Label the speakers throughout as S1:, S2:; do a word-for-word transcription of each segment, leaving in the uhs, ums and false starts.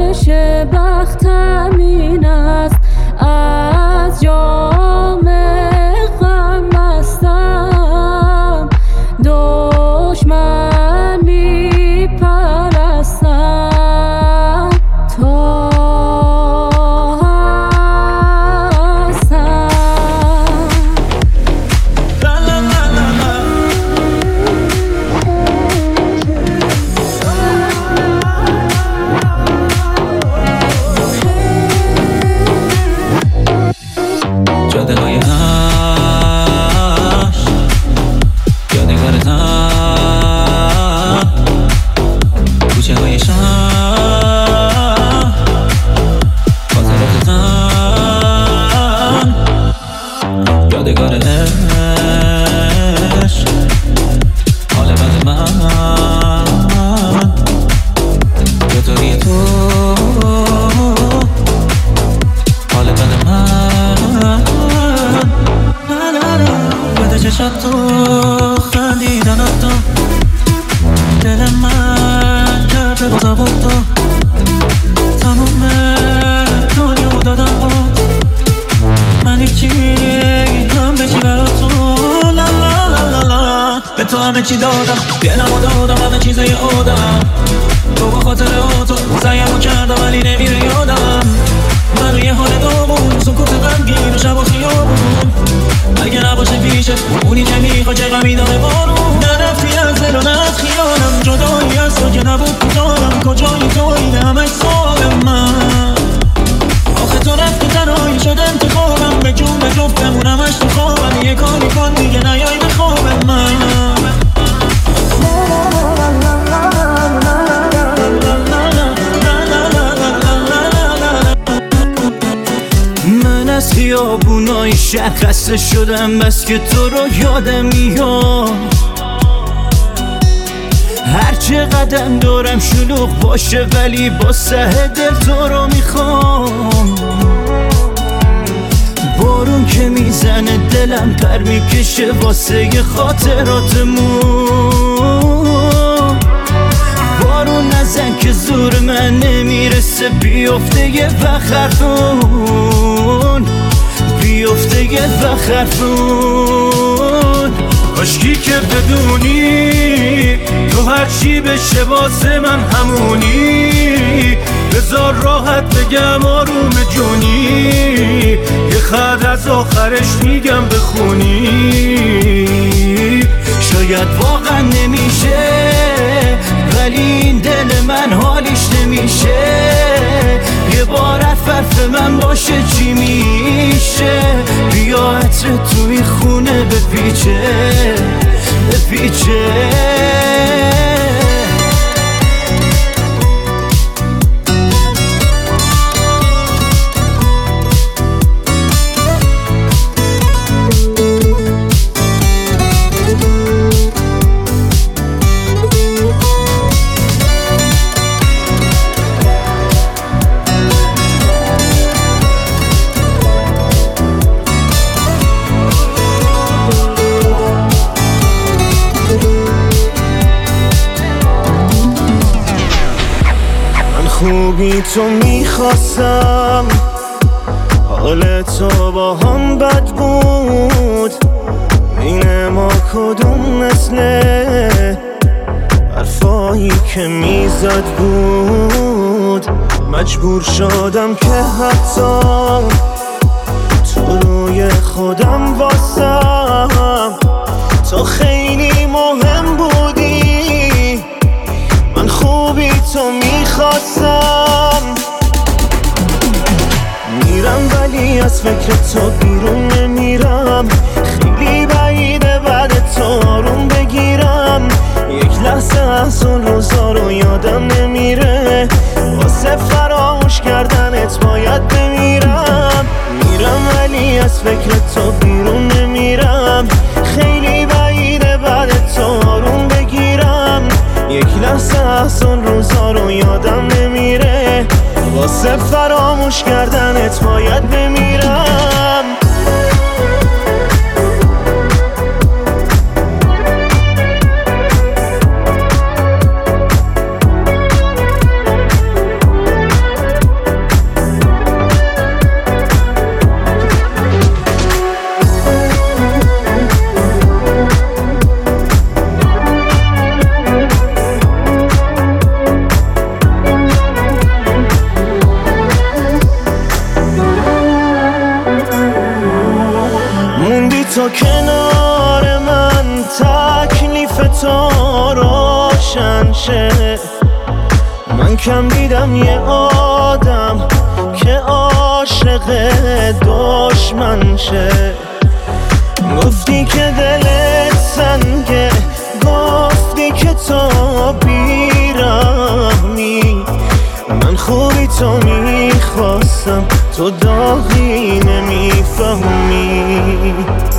S1: آرامش بختم این است از جام غم مستم دشمن می پرستم تا
S2: جاده های عشق یادگارتم، کوچه های شهر خاطراتتم، یادگار عشق حال بد من یادگاری تو حال بد من بده چشم تو خندیدنت تو دل من کرده بازا بود تو تموم دنیا دادم بود من هیچی هم به چی برات تو لا لا لا لا لا به تو همه چی دادم دلمو دادم همه چیزای آدم تو با خاطر تو سعیمو کردم ولی نمیره یادم من روی حال داغون سکوت غمگین و شب و خیابون اگه نباشه پیشت اونی که میخوا چه غمی داره بارون نرفتی از دل و نه از خیالم جدایی از تو که نبود کجارم کجایی تو این همه سال من آخه تو رفتی تنهایی شد انتخابم به جون به جفت بمونمش تو خوابم یه کاری کن دیگه نیایی به خواب من
S3: از خیابونای شهر خسته شدم بس که تو رو یادم میاد هر چه قدم دارم شلوغ باشه ولی با سه دل تو رو میخوام بارون که میزنه دلم پر میکشه واسه خاطراتمون بارون نزن که زور من نمیرسه بیفته یه وقت حرفون بیفته یه وقت حرفون کاشکی که بدونی تو هرچی بشه واسه من همونی بذار راحت بگم آروم جونی یه خط از آخرش میگم بخونی شاید واقعا نمیشه ولی این دل من حالیش نمیشه یه بار حرف من باشه چی میشه بیا عطر توی خونه بپیچه بپیچه
S4: خوبی تو میخواستم حال تو با هم بد بود بین ما کدوم مثله حرفایی که میزد بود مجبور شدم که حتی تو روی خودم واسم تو خیلی مهم بودی من خوبی تو میخواستم میرم ولی از فکر تو بیرون نمیرم خیلی بعیده بعد تو آروم بگیرم یک لحظه از اون روزا رو یادم نمیره واسه فراموش کردنت باید بمیرم میرم ولی از فکر تو بیرون نمیرم خیلی بعیده بعد تو آروم بگیرم یک لحظه از اون روزا رو یادم نمیره واسه فراموش کردنت باید بمیرم باشه. من کم دیدم یه آدم که عاشق دشمن شه. گفتی که دلت سنگه، گفتی که تو بیرحمی. من خوبی تو میخواستم، تو داغی نمیفهمی.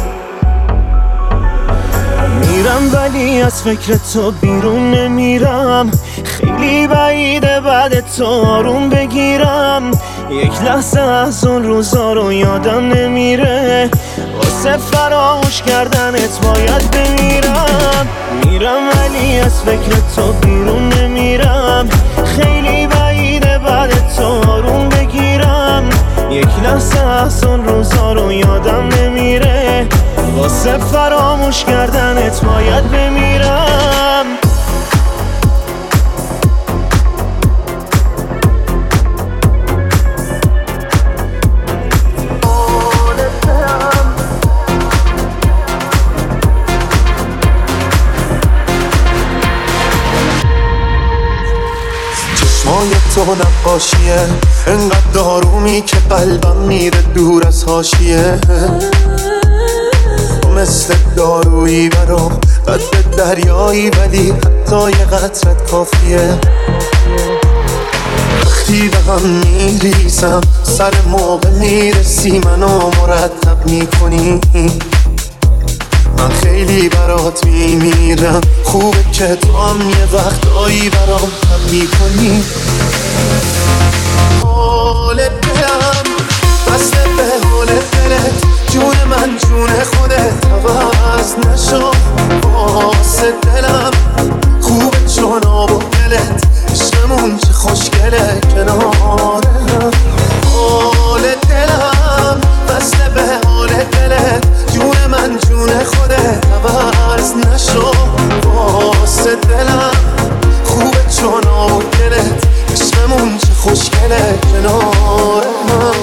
S4: میرم ولی از فکر تو بیرون نمیرم. خیلی بعیده بعد تو آروم بگیرم. یک لحظه از اون روزا رو یادم نمیره. واسه فراموش کردنت باید بمیرم. میرم ولی از فکر تو بیرون نمیرم. خیلی بعیده بعد تو آروم بگیرم. یک لحظه از اون روزا رو یادم نمیره. واسه فراموش کردنت باید بمیرم.
S5: چشمای تو نقاشیه، انقدر دارومی که قلبم میره دور از حاشیه. تو مثل دارویی برام، قد دریایی ولی حتی یه قطرت کافیه. وقتی به هم میریزم سر موقع میرسی منو مرتب میکنی. من خیلی برات میمیرم، خوبه که تو هم یه وقتایی برام هم میکنی. حال دلم بسته به حال دلت، جون من جون خودت عوض نشو. واسه دلم خوبه چون آب و دلت، عشقمون چه خوشگله کنارم. حال دلم بسته به حال دلت، جون من جون خودت عوض نشو. واسه دلم خوبه چون آب و دلت، عشقمون چه خوشگله کنارم.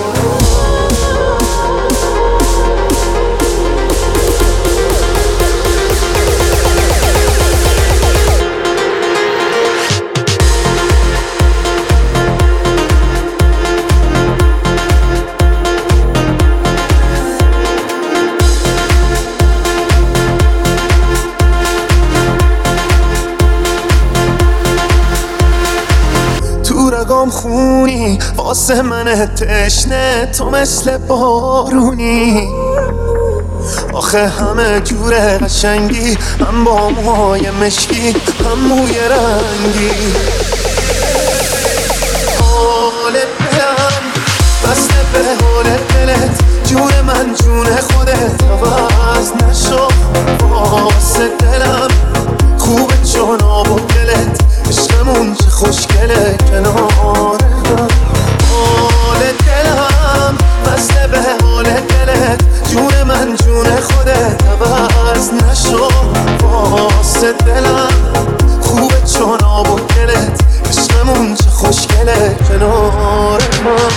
S5: رگام خونی واسه من تشنه، تو مثل بارونی. آخه همه جوره قشنگی، هم با موهای مشکی هم موی رنگی. حال دلم بسته به حال دلت، جون من جون خودت عوض نشو. واسه دلم خوبه چون آب و دلت، عشقمون چه خوشگله کنارم. حال دلم بسته به حال دلت، جون من جون خودت عوض نشو. واسه دلم خوبه چون آب و دلت، عشقمون چه خوشگله کنارم.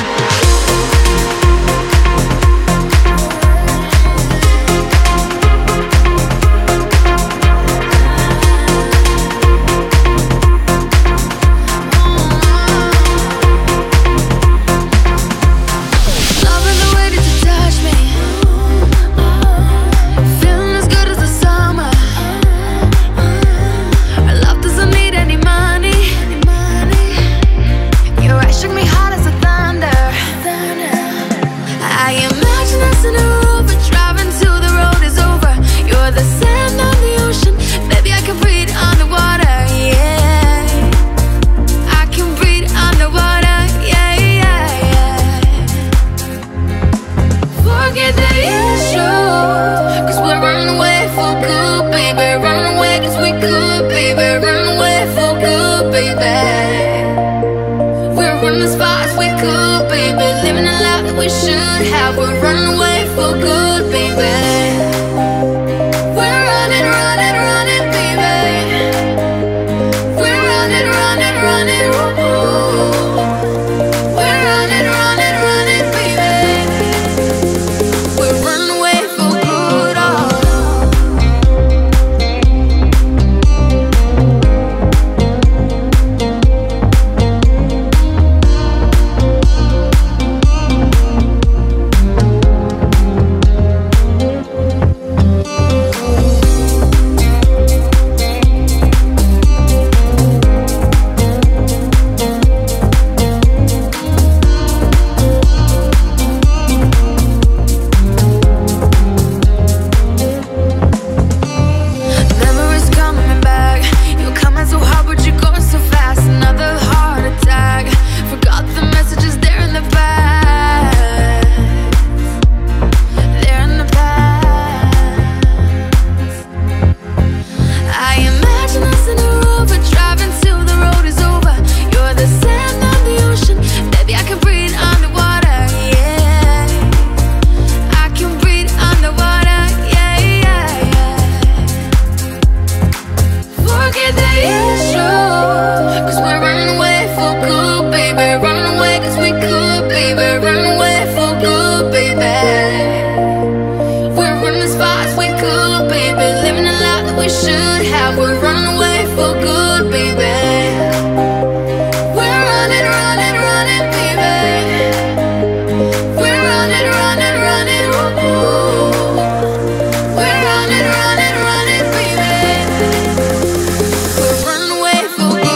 S1: forget the issue. Cause we're running away for good, baby. Running away cause we could, baby. Running away for good, baby. We're running as far as we could, baby. Living a life that we should have. We're running away for good, baby. We're running, running, running, baby. We're running, running, running, ooh. We're running, running, running, baby. We're running away for good.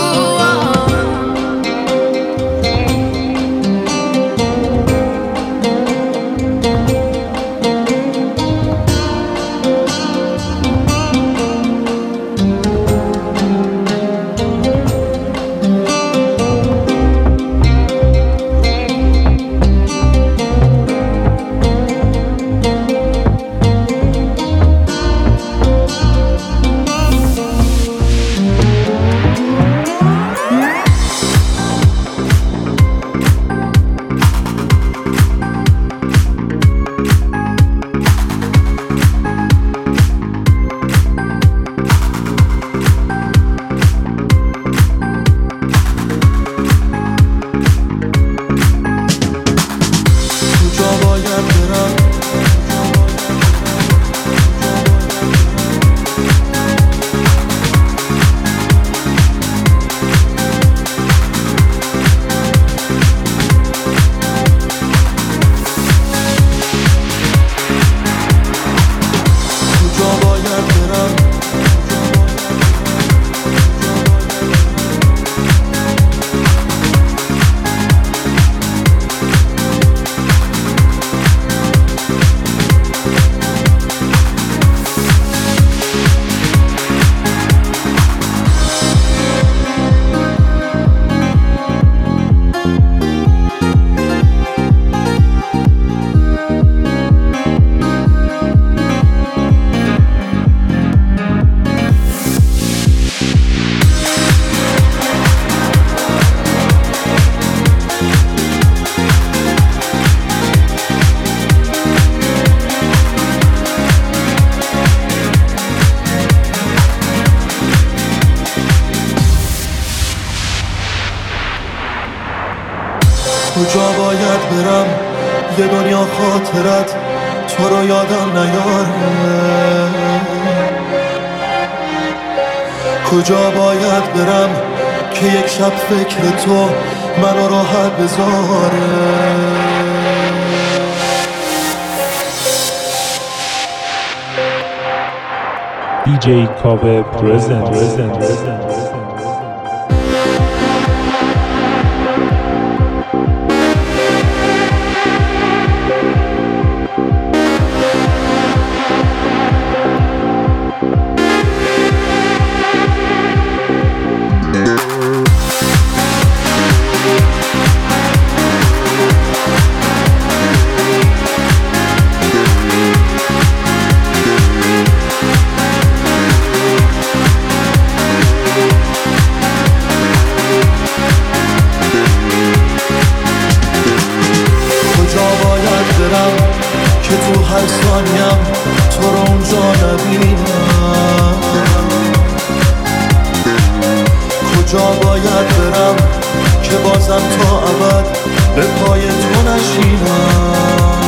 S6: کجا باید برم یه دنیا خاطرت تو رو یادم نیاره، کجا باید برم که یک شب فکر تو منو راحت بذاره.
S7: دی جی کاوه پرزنت.
S6: که تو هر ثانیم تو رو اونجا نبینم، کجا باید برم که بازم تا ابد به پای تو نشینم.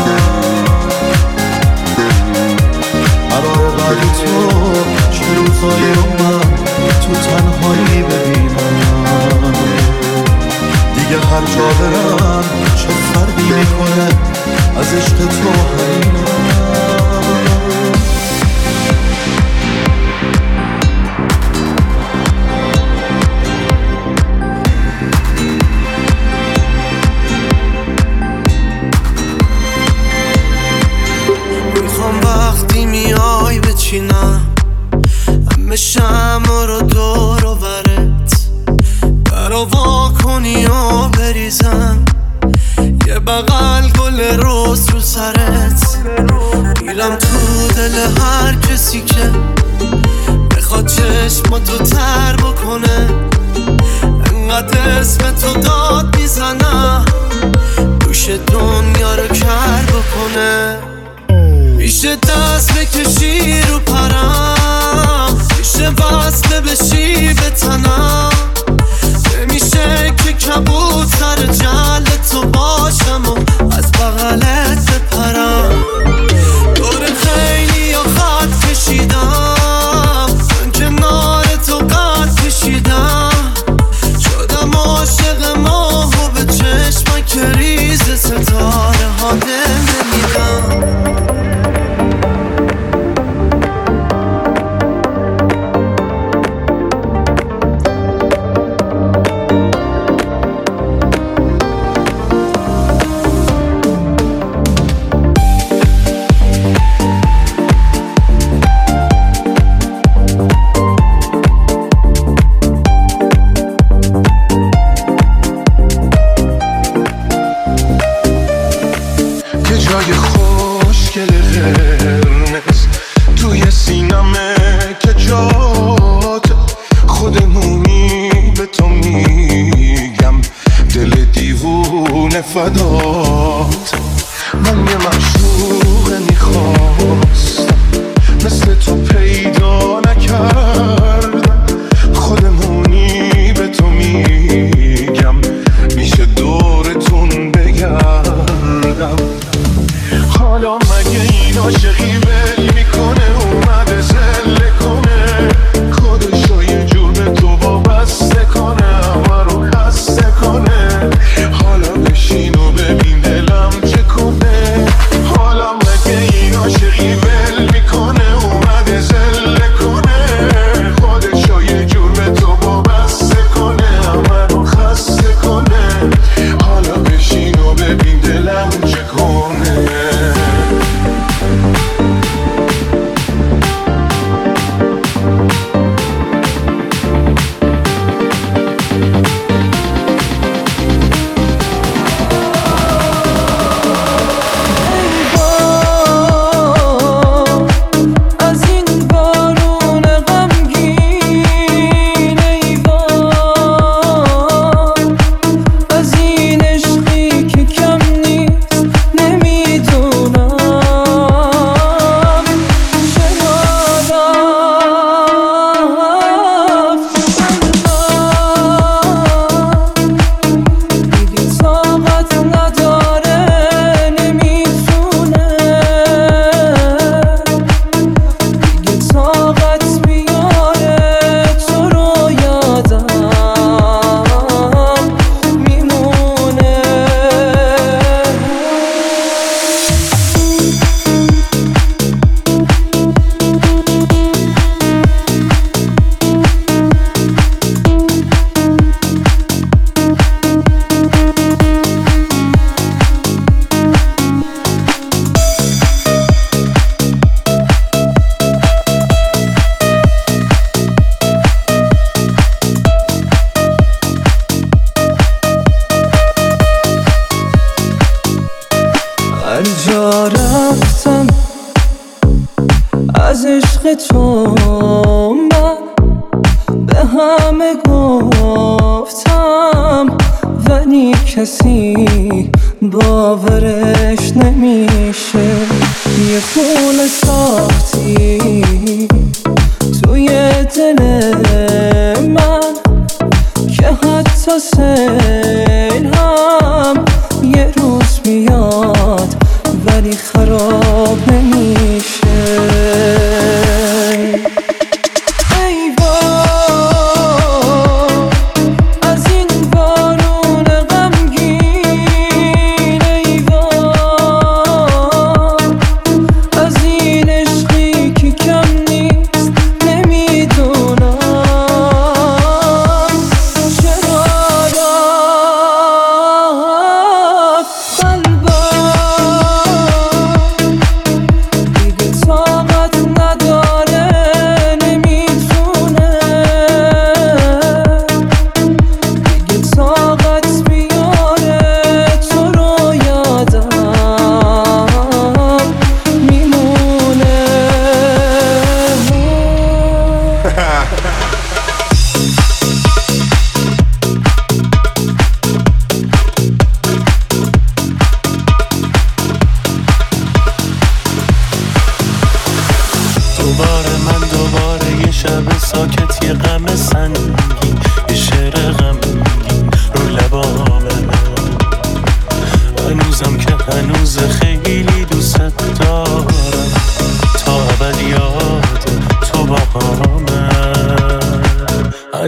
S6: قرار بعد تو چه روزایی رو من تو تنهایی ببینم، دیگه هر جا برم چه فرقی میکنه از عشق تو همینم.
S4: میخوام وقتی میای بچینم همه شمع رو دور و برت برا وا کنی و بریزم یه بغل گل روز رو سرت، میرم تو دل هر کسی که بخواد چشماتو تر بکنه، انقدر اسم تو داد میزنم گوش دنیا رو کر بکنه. میشه دست بکشی رو پرم، میشه وصله بشی تنم نمیشه که کبود سر جل تو باشم و از بغلت بپرم دور خیلی یا خط کشیدم من کنار تو قد کشیدم شدم عاشق ماه و به چشم کریز ستاره ها دل نمیدم
S6: فدات من یه معشوق میخواستم مثل تو پیدا نکردم خودمونی به تو میگم میشه دورتون بگردم حالا مگه این عاشقی ول میکنه اومده زله کنه خودشو یه جور به تو وابسته کنه همه رو خسته کنه حالا بشین و ببین دلم چه کنه حالا مگه این عاشقی ول میکنه اومده زله کنه خودشو یه جور به تو وابسته کنه همه رو خسته کنه حالا بشین و ببین دلم چه کنه
S4: از عشق تو من به همه گفتم ولی کسی باورش نمیشه یه خونه ساختی توی دل من که حتی سیل هم یه روز میاد ولی خراب نمیشه ای وای از این بارون غمگین ای وای از این عشقی که کم نیست نمیدونم چرا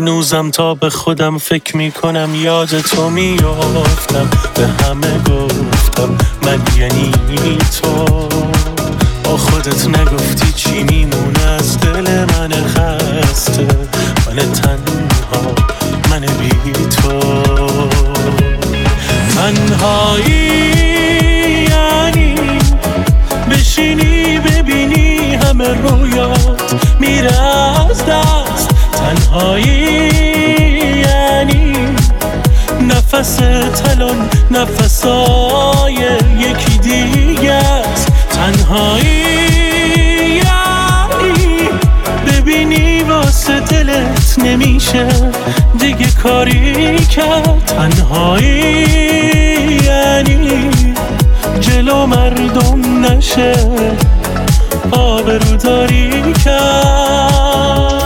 S2: هنوزم تا به خودم فکر میکنم یاد تو میافتم، به همه گفتم من یعنی تو، با خودت نگفتی چی میمونه از دل من خسته، من تنها، من بی تو. تنهایی یعنی بشینی ببینی همه رویات میره از دست. تنهایی یعنی نفس تلون نفسای یکی دیگه است. تنهایی یعنی ببینی واسه دلت نمیشه دیگه کاری کرد. تنهایی یعنی جلو مردم نشه آبروداری کرد.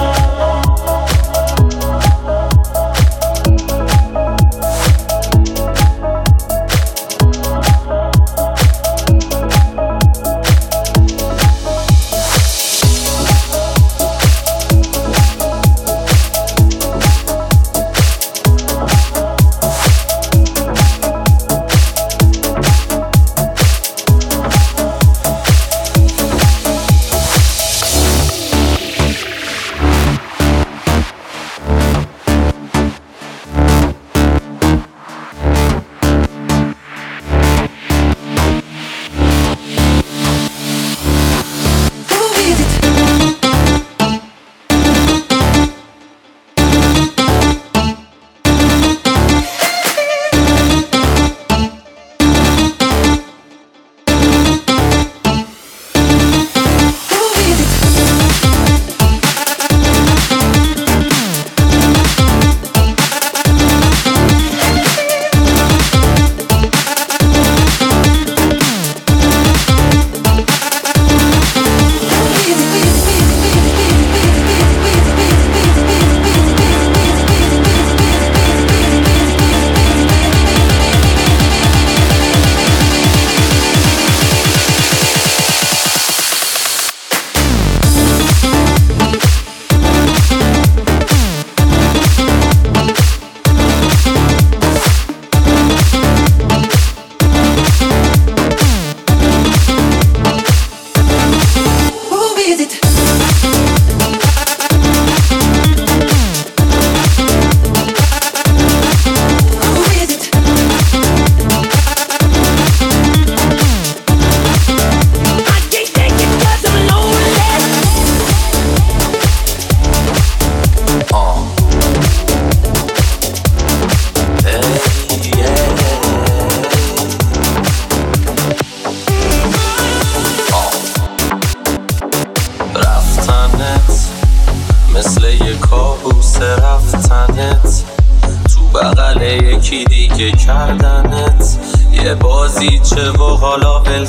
S8: کردنت یه بازیچه و حالا ول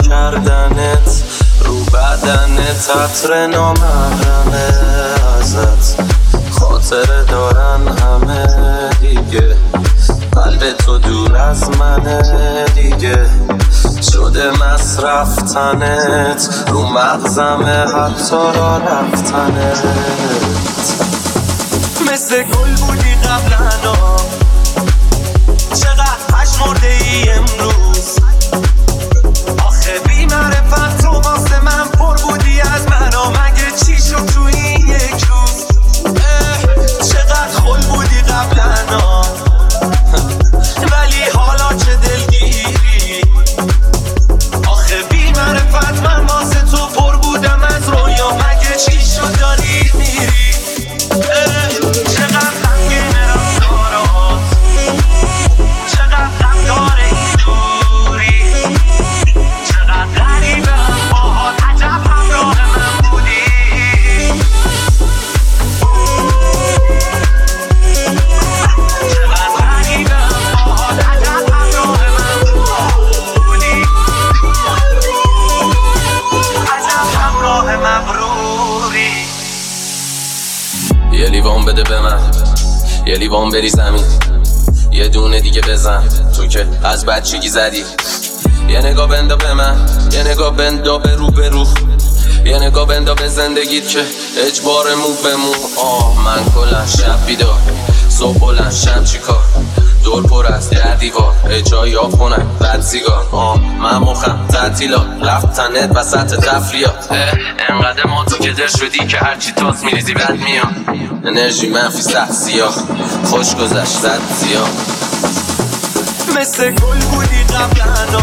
S8: کردنت رو بدنت عطر نامحرمه ازت خاطره دارن همه دیگه قلب تو دور از منه دیگه شده مصرف تنت رو مغزمه حتی را رفتنت مثل گل بودی قبلنا چقدر پشمرده ای امروز آخه بی معرفت تو واسه من پر بودی از منو مگه چی شد تو این یک روز چقدر خل بودی قبلنا ولی حالا چه دلگیری آخه بی معرفت من واسه تو پر بودم از رویا مگه چی شد داری میری چقدر غمگین رفتارات چقدر غمدار این دوری چقدر غریبم باهات عجب همراه من بودی چقدر غریبم باهات عجب همراه من بودی عجب همراه مبروری یه لیوان بده به من یه لیوان بری زمین یه دونه دیگه بزن تو که از بچگی زدی یه نگاه بندا به من یه نگاه بندا به رو به رو یه نگاه بندا به زندگیت که اجبار مو به مو. آه من کلن شب بیدار، صبح بلند شم چی کار، دور پر از در دیوار، اجایی ها خونم بد سیگار. آه من مخم تعطیلات رفت تنت وسط تفریات. انقدر ما تو کدر شدی که هرچی تاس میریزی بد میاد. انرژی منفی سخت سیاه، خوش گذشت زد زیاد.
S3: مثل گل بودی قبلنا،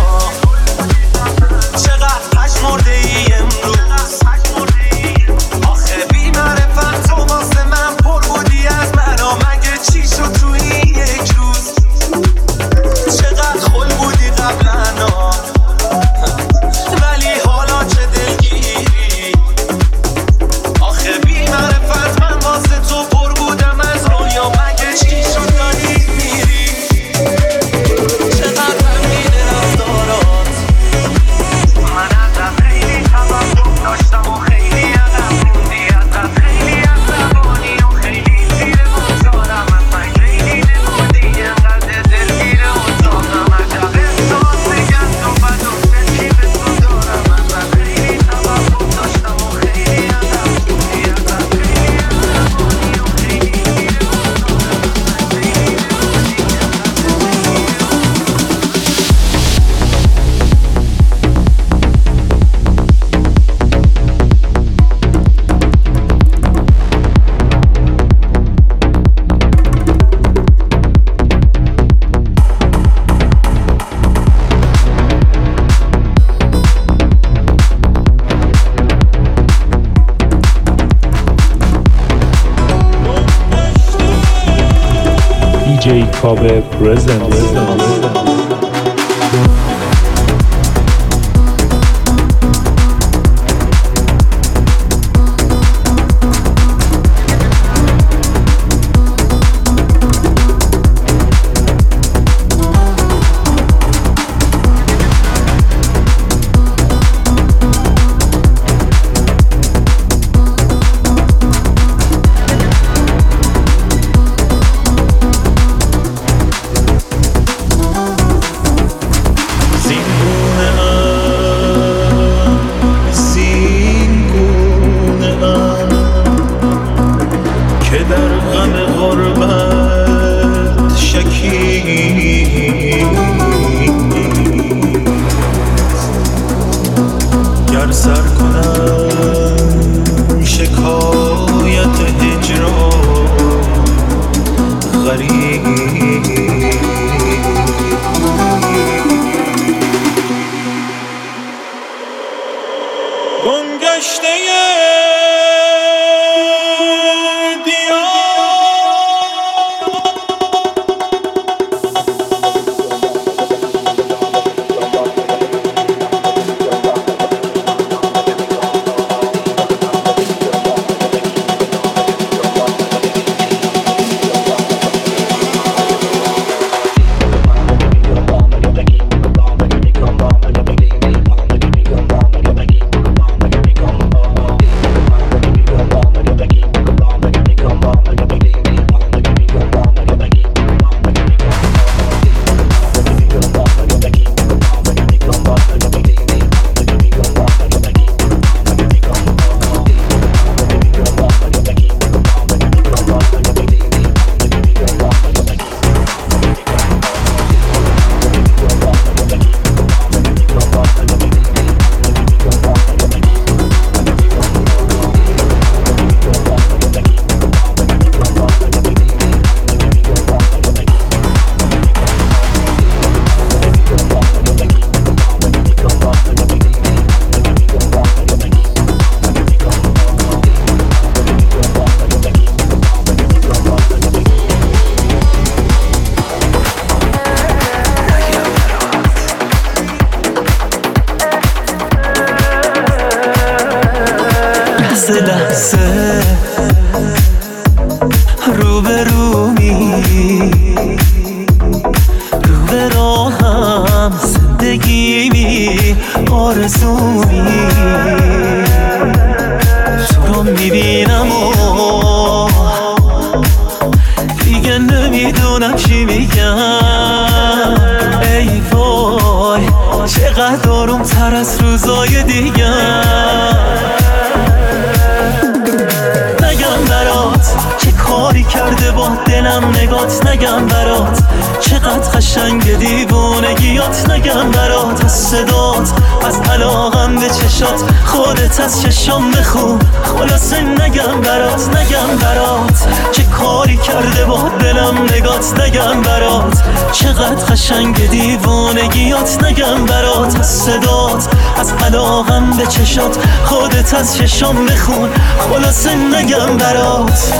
S3: چقدر پشمرده ای امروز. آخه بی معرفت تو واسه من پر بودی از مرا، مگه چی شد تو این یک روز. چقدر خل بودی قبلنا، ولی حالا چه دلگیری. آخه بی معرفت من واسه تو پر بودم از رویا، مگه چی شد داری میری. چقدر همین رفتارات، من ازت خیلی توقع داشتم و خیلی عقب موندی. ازت خیلی عصبانی و خیلی زیر بازارم، اصلا خیلی نمودی اینقدر دلگیر اتاقم. عجب احساس بگم تو بد و چشی به تو دارم. ازت خیلی توقع داشتم و خیلی عقب موندی. ازت خیلی عصبانی و خیلی زیر
S7: دی جی کاوه پرزنت.
S2: چقدر آروم تر از روزای دیگر. برات چه کاری کرده با دلم نگات نگم برات چقدر قشنگ دیوونگیات نگم برات از صدات از علاقم به چشات خودت از چشام بخون خلاصه نگم برات نگم برات چه کاری کرده با دلم نگات نگم برات چقدر قشنگ دیوونگیات نگم برات از صدات از علاقم به چشات خودت از چشام بخون خلاصه نگم برات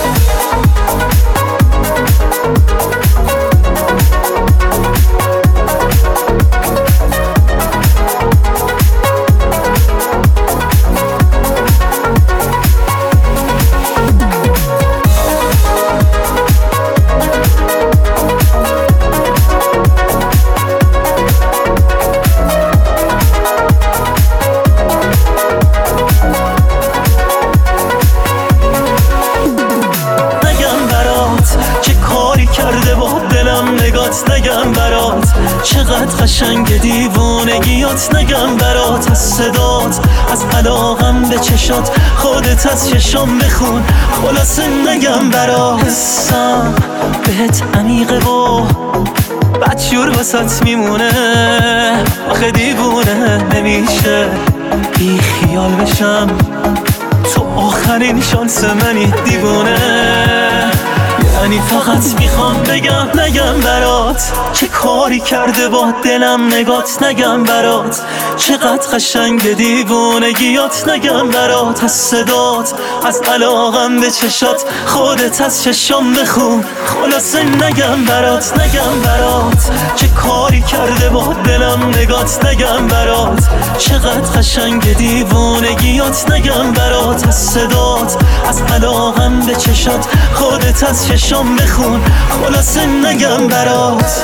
S2: نگم برات چقدر قشنگ دیوونگیات نگم برات از صدات از علاقم به چشات خودت از چشام بخون خلاصه نگم برات حسم بهت عمیقه و بدجور واسات میمونه آخه دیوونه نمیشه بی خیال بشم تو آخرین شانس منی دیوونه یعنی فقط میخوام بگم نگم برات چه کاری کرده با دلم نگات نگم برات چقدر قشنگ دیوونگیات نگم برات از صدات از علاقم به چشات خودت از چشام بخون خلاصه نگم برات نگم برات چه کاری کرده با دلم نگات نگم برات چقدر قشنگ دیوونگیات نگم برات از صدات از علاقم به چشات خودت از چشام بخون خلاصه نگم برات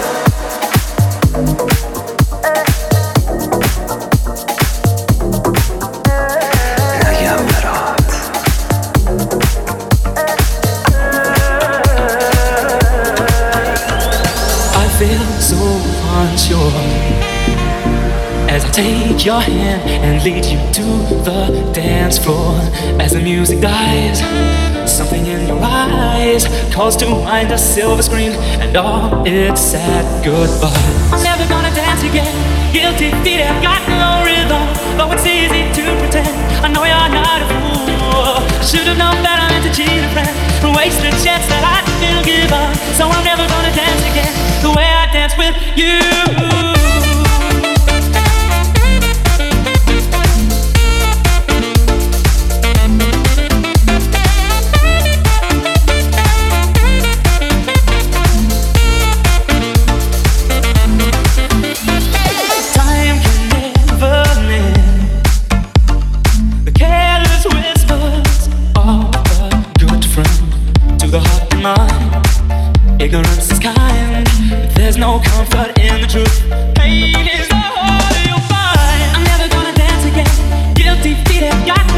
S2: نگم برات
S9: I feel so unsure as I take your hand and lead you to the dance floor. As the music dies, something in your eyes calls to mind a silver screen and all its sad goodbye. I'm never gonna dance again, guilty feet have got no rhythm, though it's easy to pretend. I know you're not a fool, I should've known better than to cheat a friend, waste a chance that I didn't give up. So I'm never gonna dance again the way I dance with you. Ignorance is kind, there's no comfort in the truth. Pain is all you'll find. I'm never gonna dance again, guilty feet have got